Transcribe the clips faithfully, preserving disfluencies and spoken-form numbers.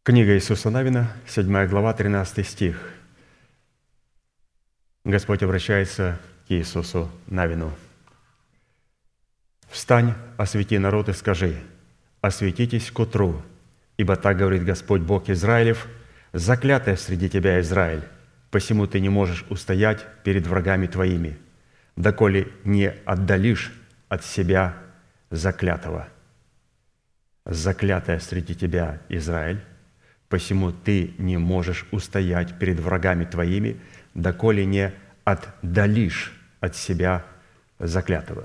Книга Иисуса Навина, седьмая глава, тринадцатый стих. Господь обращается к Иисусу Навину. «Встань, освети народ и скажи: осветитесь к утру, ибо так говорит Господь Бог Израилев, заклятая среди тебя Израиль, посему ты не можешь устоять перед врагами твоими, доколе не отдалишь от себя заклятого. Заклятая среди тебя Израиль, посему ты не можешь устоять перед врагами твоими, доколе не отдалишь от себя заклятого».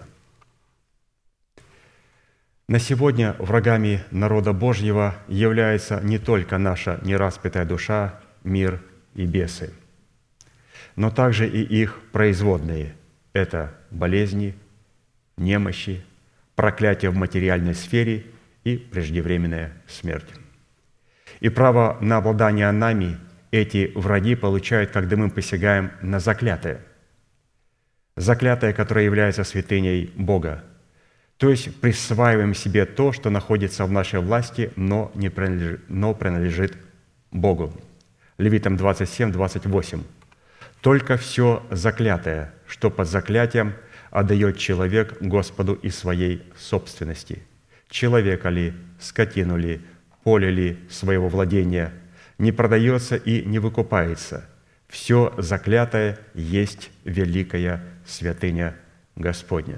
На сегодня врагами народа Божьего является не только наша нераспятая душа, мир и бесы, но также и их производные – это болезни, немощи, проклятие в материальной сфере и преждевременная смерть. И право на обладание нами эти враги получают, когда мы посягаем на заклятое. Заклятое, которое является святыней Бога. То есть присваиваем себе то, что находится в нашей власти, но, не принадлежит, но принадлежит Богу. Левитам двадцать семь, двадцать восемь. «Только все заклятое, что под заклятием, отдает человек Господу из своей собственности, человека ли, скотину ли, поле ли своего владения, не продается и не выкупается. Все заклятое есть великая святыня Господня».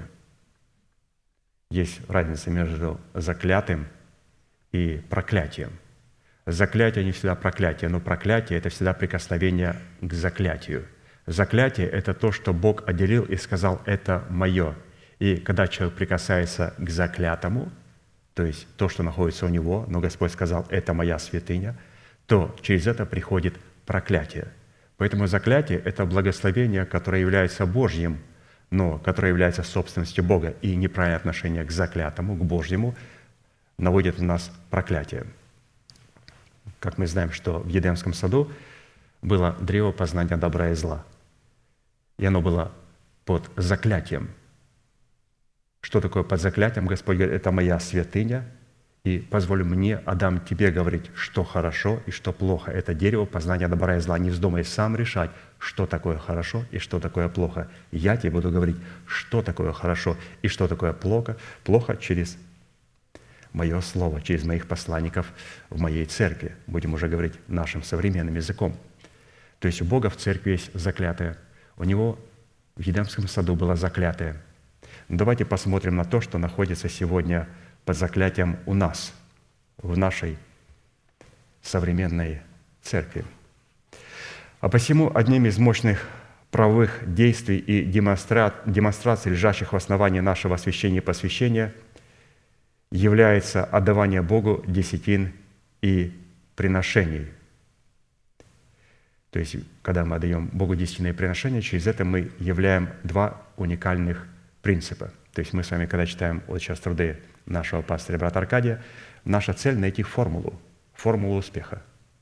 Есть разница между заклятым и проклятием. Заклятие не всегда проклятие, но проклятие – это всегда прикосновение к заклятию. Заклятие – это то, что Бог отделил и сказал «это мое». И когда человек прикасается к заклятому, то есть то, что находится у него, но Господь сказал «это моя святыня», то через это приходит проклятие. Поэтому заклятие – это благословение, которое является Божьим, но которое является собственностью Бога, и неправильное отношение к заклятому, к Божьему, наводит на нас проклятие. Как мы знаем, что в Едемском саду было древо познания добра и зла, и оно было под заклятием. Что такое под заклятием? Господь говорит, это моя святыня, и позволь мне, Адам, тебе говорить, что хорошо и что плохо. Это дерево познания добра и зла. Не вздумай сам решать, что такое хорошо и что такое плохо. Я тебе буду говорить, что такое хорошо и что такое плохо, плохо через мое слово, через моих посланников в моей церкви. Будем уже говорить нашим современным языком. То есть у Бога в церкви есть заклятое. У Него в Едемском саду было заклятое. Давайте посмотрим на то, что находится сегодня под заклятием у нас, в нашей современной церкви. А посему одним из мощных правовых действий и демонстра... демонстраций, лежащих в основании нашего освящения и посвящения, является отдавание Богу десятин и приношений. То есть, когда мы отдаем Богу десятины и приношения, через это мы являем два уникальных принципа. То есть мы с вами, когда читаем вот сейчас труды нашего пастыря брата Аркадия, наша цель – найти формулу, формулу успеха.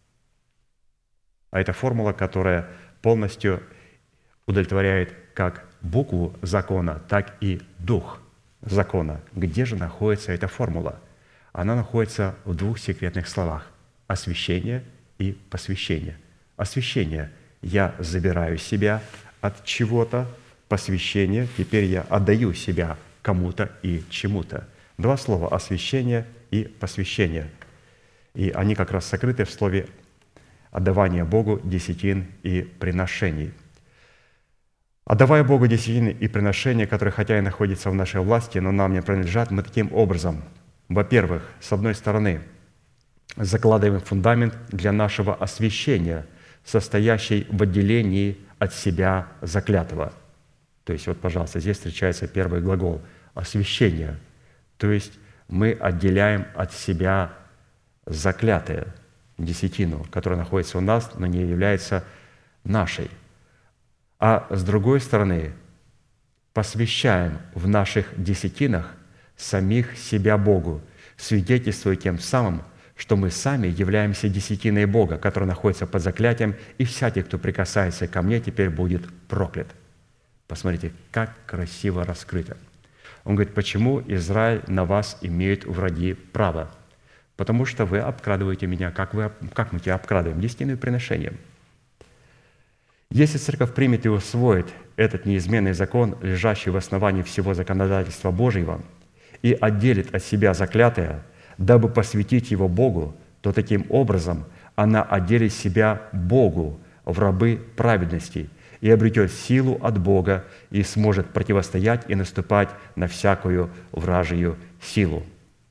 А это формула, которая полностью удовлетворяет как букву закона, так и дух закона. Где же находится эта формула? Она находится в двух секретных словах – освящение и посвящение. Освящение – я забираю себя от чего-то, посвящение – теперь я отдаю себя кому-то и чему-то. Два слова – освящение и посвящение. И они как раз сокрыты в слове отдавание Богу десятин и приношений. Отдавая Богу десятины и приношения, которые хотя и находятся в нашей власти, но нам не принадлежат, мы таким образом, во-первых, с одной стороны, закладываем фундамент для нашего освящения, состоящий в отделении от себя заклятого. То есть вот, пожалуйста, здесь встречается первый глагол «освящение». То есть мы отделяем от себя заклятое, десятину, которая находится у нас, но не является нашей. А с другой стороны, посвящаем в наших десятинах самих себя Богу, свидетельствуя тем самым, что мы сами являемся десятиной Бога, которая находится под заклятием, и всякий, кто прикасается ко мне, теперь будет проклят. Посмотрите, как красиво раскрыто. Он говорит, почему Израиль на вас имеет враги право? потому что вы обкрадываете меня, как, вы, как мы тебя обкрадываем? Десятиным приношением. Если церковь примет и усвоит этот неизменный закон, лежащий в основании всего законодательства Божьего, и отделит от себя заклятое, дабы посвятить его Богу, то таким образом она отделит себя Богу в рабы праведности и обретет силу от Бога и сможет противостоять и наступать на всякую вражию силу.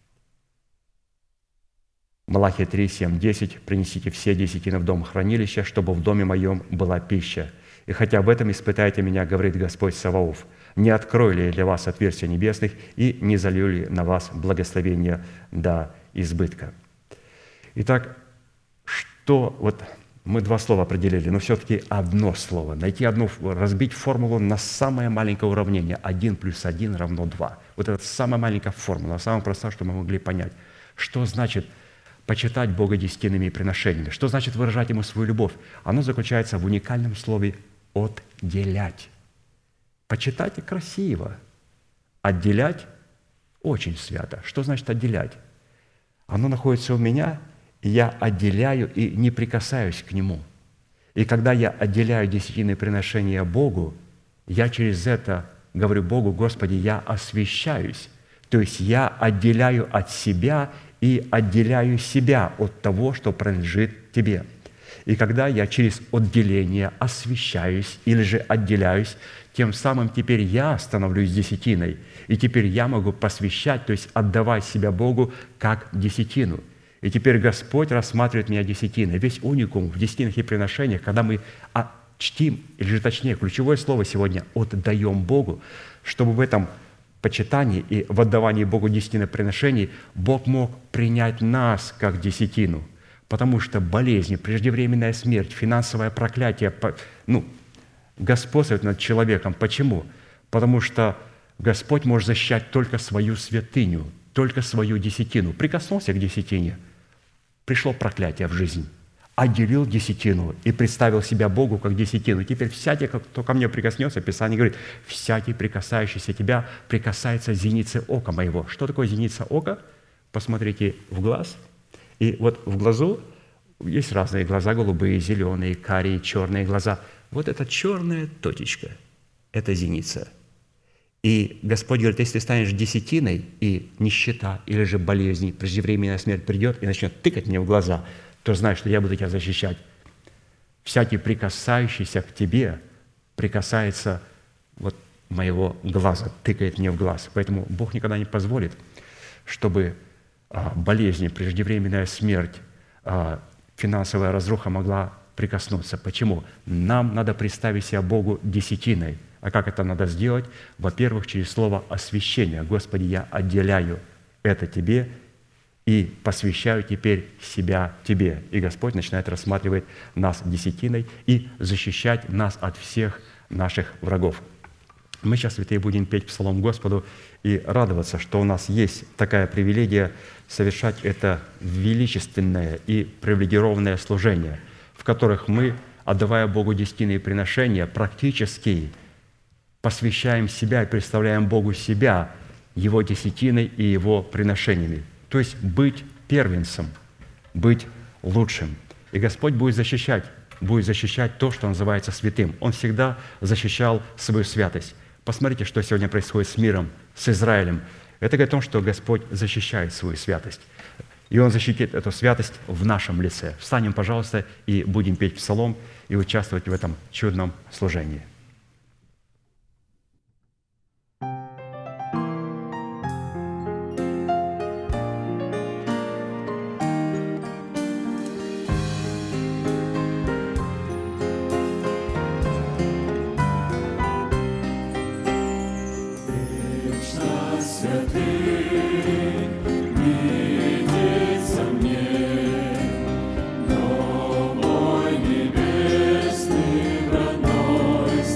Малахия три, семь, десять. «Принесите все десятины в дом хранилища, чтобы в доме моем была пища. И хотя в этом испытайте меня, говорит Господь Саваоф, не открою ли я для вас отверстия небесных и не залью ли на вас благословение до избытка». Итак, что вот мы два слова определили, но все-таки одно слово. Найти одну, разбить формулу на самое маленькое уравнение. один плюс один равно два. Вот это самая маленькая формула, самая простая, что мы могли понять. Что значит почитать Бога десятинными приношениями? Что значит выражать Ему свою любовь? Оно заключается в уникальном слове «отделять». Почитать красиво, отделять очень свято. Что значит отделять? Оно находится у меня, и я отделяю и не прикасаюсь к Нему. И когда я отделяю десятинные приношения Богу, я через это говорю Богу: «Господи, я освящаюсь». То есть я отделяю от себя и отделяю себя от того, что принадлежит Тебе. И когда я через отделение освящаюсь или же отделяюсь, тем самым теперь я становлюсь десятиной, и теперь я могу посвящать, то есть отдавать себя Богу как десятину. И теперь Господь рассматривает меня десятиной. Весь уникум в десятинных и приношениях, когда мы чтим, или же точнее, ключевое слово сегодня «отдаем Богу», чтобы в этом почитании и в отдавании Богу десятины приношений Бог мог принять нас как десятину, потому что болезни, преждевременная смерть, финансовое проклятие, ну, господствует над человеком. Почему? Потому что Господь может защищать только свою святыню, только свою десятину. Прикоснулся к десятине, пришло проклятие в жизнь. Отделил десятину и представил себя Богу как десятину. Теперь всякий, кто ко мне прикоснется, Писание говорит, всякий, прикасающийся тебя, прикасается зеницы ока моего. Что такое зеница ока? Посмотрите в глаз. И вот в глазу есть разные глаза, голубые, зеленые, карие, черные глаза. Вот эта черная точечка – это зеница. И Господь говорит, если ты станешь десятиной, и нищета, или же болезнь, преждевременная смерть придет и начнет тыкать мне в глаза, то знай, что я буду тебя защищать. Всякий, прикасающийся к тебе, прикасается вот моего глаза, тыкает мне в глаз. Поэтому Бог никогда не позволит, чтобы болезни, преждевременная смерть, финансовая разруха могла прикоснуться. Почему? Нам надо представить себя Богу десятиной. А как это надо сделать? Во-первых, через слово «освящение». «Господи, я отделяю это Тебе и посвящаю теперь себя Тебе». И Господь начинает рассматривать нас десятиной и защищать нас от всех наших врагов. Мы сейчас, святые, будем петь псалом Господу и радоваться, что у нас есть такая привилегия совершать это величественное и привилегированное служение, в которых мы, отдавая Богу десятинные приношения, практически посвящаем себя и представляем Богу себя Его десятиной и Его приношениями. То есть быть первенцем, быть лучшим. И Господь будет защищать, будет защищать то, что называется святым. Он всегда защищал свою святость. Посмотрите, что сегодня происходит с миром, с Израилем. Это говорит о том, что Господь защищает свою святость. И Он защитит эту святость в нашем лице. Встанем, пожалуйста, и будем петь псалом и участвовать в этом чудном служении. Небесный родной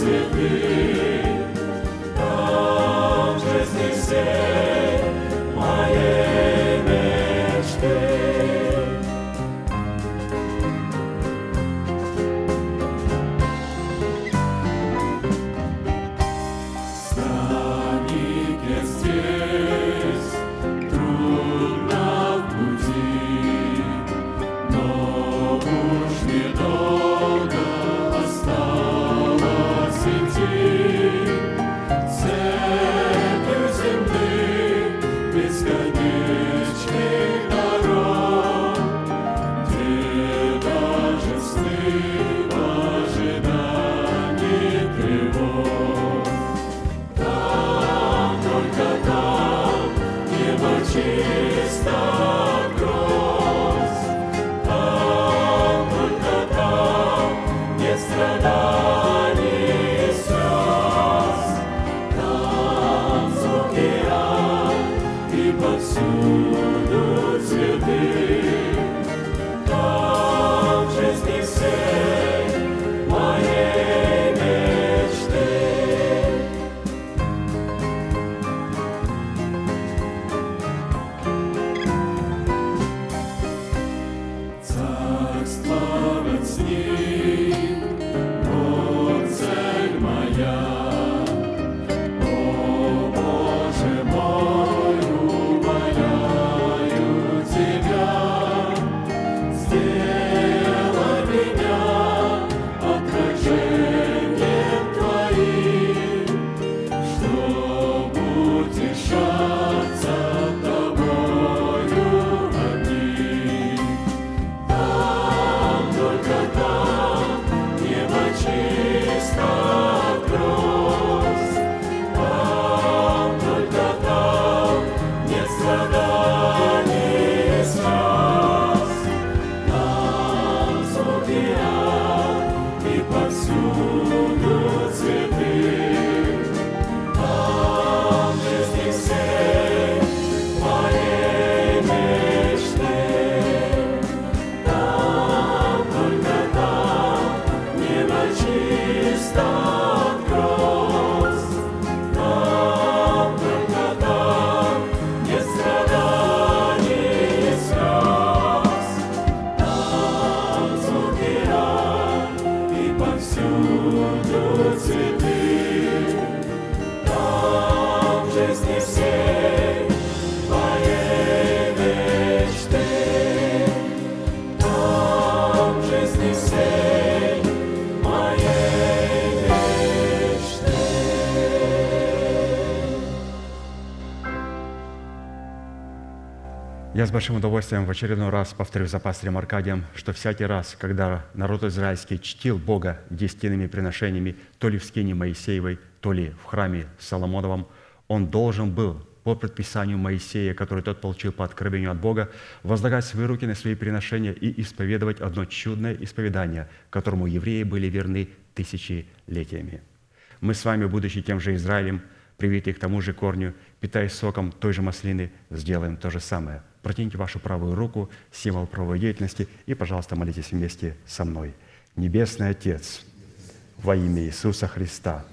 Я с большим удовольствием в очередной раз повторю за пастырем Аркадием, что всякий раз, когда народ израильский чтил Бога десятинными приношениями, то ли в скине Моисеевой, то ли в храме Соломоновом, он должен был по предписанию Моисея, который тот получил по откровению от Бога, возлагать свои руки на свои приношения и исповедовать одно чудное исповедание, которому евреи были верны тысячелетиями. Мы с вами, будучи тем же Израилем, привитые к тому же корню, питаясь соком той же маслины, сделаем то же самое. Протяните вашу правую руку, символ правовой деятельности, и, пожалуйста, молитесь вместе со мной. Небесный Отец, во имя Иисуса Христа,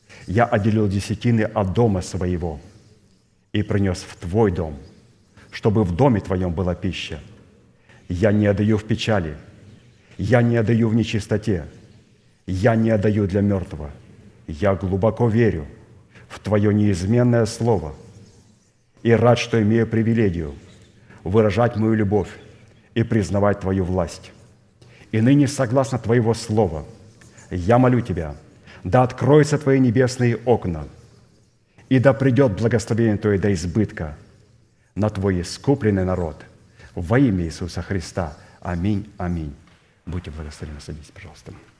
я отделил десятины от дома своего и принес в Твой дом, чтобы в доме Твоем была пища. Я не отдаю в печали, я не отдаю в нечистоте, я не отдаю для мертвого. Я глубоко верю в Твое неизменное Слово и рад, что имею привилегию выражать мою любовь и признавать Твою власть. И ныне, согласно Твоего Слова, я молю Тебя, да откроются Твои небесные окна, и да придет благословение Твое до избытка на Твой искупленный народ. Во имя Иисуса Христа. Аминь, аминь. Будьте благословенны. Садитесь, пожалуйста.